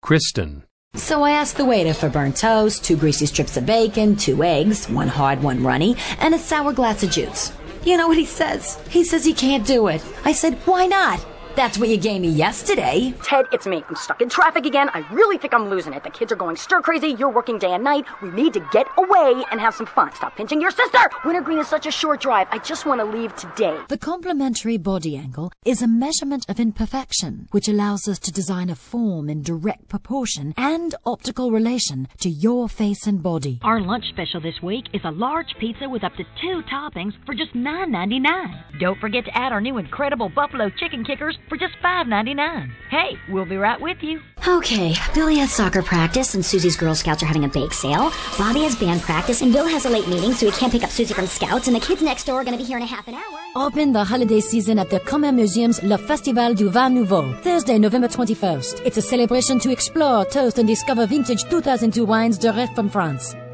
Kristen. So I asked the waiter for burnt toast, 2 greasy strips of bacon, 2 eggs, 1 hard, 1 runny, and a sour glass of juice. You know what he says? He says he can't do it. I said, why not? That's what you gave me yesterday. Ted, it's me. I'm stuck in traffic again. I really think I'm losing it. The kids are going stir crazy. You're working day and night. We need to get away and have some fun. Stop pinching your sister. Wintergreen is such a short drive. I just want to leave today. The complementary body angle is a measurement of imperfection, which allows us to design a form in direct proportion and optical relation to your face and body. Our lunch special this week is a large pizza with up to 2 toppings for just $9.99. Don't forget to add our new incredible buffalo chicken kickers for just $5.99. Hey, we'll be right with you. Okay, Billy has soccer practice and Susie's Girl Scouts are having a bake sale. Bobby has band practice and Bill has a late meeting so he can't pick up Susie from Scouts, and the kids next door are going to be here in a half an hour. Open the holiday season at the Comer Museum's Le Festival du Vin Nouveau, Thursday, November 21st. It's a celebration to explore, toast, and discover vintage 2002 wines direct from France.